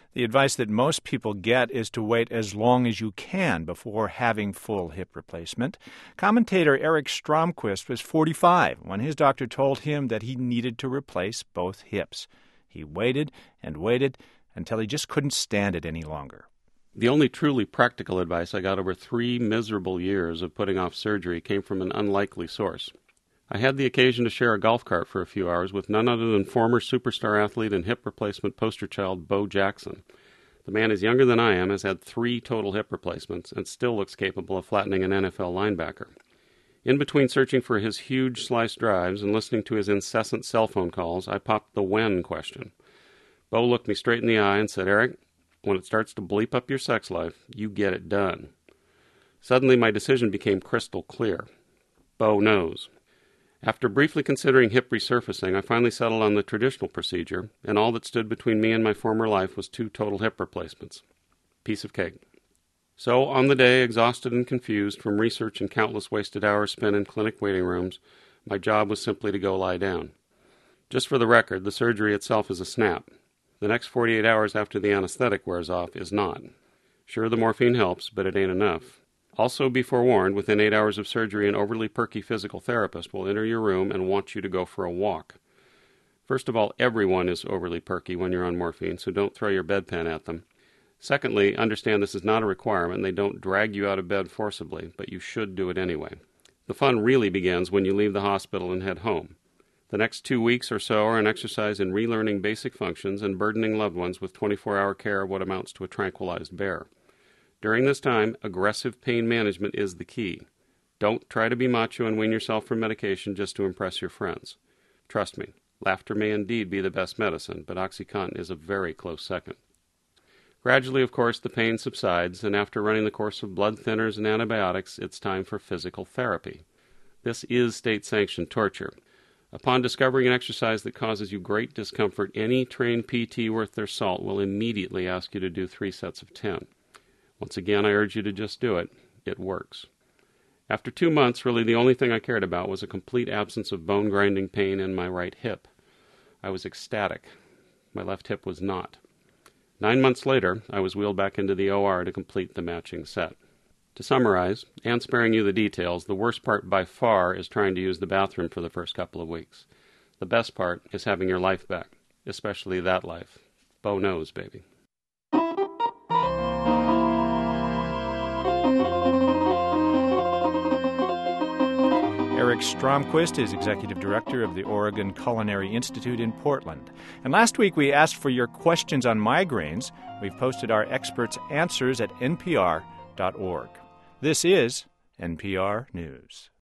The advice that most people get is to wait as long as you can before having full hip replacement. Commentator Eric Stromquist was 45 when his doctor told him that he needed to replace both hips. He waited and waited until he just couldn't stand it any longer. The only truly practical advice I got over 3 miserable years of putting off surgery came from an unlikely source. I had the occasion to share a golf cart for a few hours with none other than former superstar athlete and hip replacement poster child Bo Jackson. The man is younger than I am, has had 3 total hip replacements, and still looks capable of flattening an NFL linebacker. In between searching for his huge sliced drives and listening to his incessant cell phone calls, I popped the when question. Bo looked me straight in the eye and said, "Eric, when it starts to bleep up your sex life, you get it done." Suddenly my decision became crystal clear. Bo knows. After briefly considering hip resurfacing, I finally settled on the traditional procedure, and all that stood between me and my former life was 2 total hip replacements. Piece of cake. So, on the day, exhausted and confused from research and countless wasted hours spent in clinic waiting rooms, my job was simply to go lie down. Just for the record, the surgery itself is a snap. The next 48 hours after the anesthetic wears off is not. Sure, the morphine helps, but it ain't enough. Also, be forewarned, within 8 hours of surgery, an overly perky physical therapist will enter your room and want you to go for a walk. First of all, everyone is overly perky when you're on morphine, so don't throw your bedpan at them. Secondly, understand this is not a requirement. They don't drag you out of bed forcibly, but you should do it anyway. The fun really begins when you leave the hospital and head home. The next 2 weeks or so are an exercise in relearning basic functions and burdening loved ones with 24-hour care of what amounts to a tranquilized bear. During this time, aggressive pain management is the key. Don't try to be macho and wean yourself from medication just to impress your friends. Trust me, laughter may indeed be the best medicine, but OxyContin is a very close second. Gradually, of course, the pain subsides, and after running the course of blood thinners and antibiotics, it's time for physical therapy. This is state-sanctioned torture. Upon discovering an exercise that causes you great discomfort, any trained PT worth their salt will immediately ask you to do 3 sets of 10. Once again, I urge you to just do it. It works. After 2 months, really the only thing I cared about was a complete absence of bone-grinding pain in my right hip. I was ecstatic. My left hip was not. 9 months later, I was wheeled back into the OR to complete the matching set. To summarize, and sparing you the details, the worst part by far is trying to use the bathroom for the first couple of weeks. The best part is having your life back, especially that life. Bo knows, baby. Eric Stromquist is Executive Director of the Oregon Culinary Institute in Portland. And last week we asked for your questions on migraines. We've posted our experts' answers at npr.org. This is NPR News.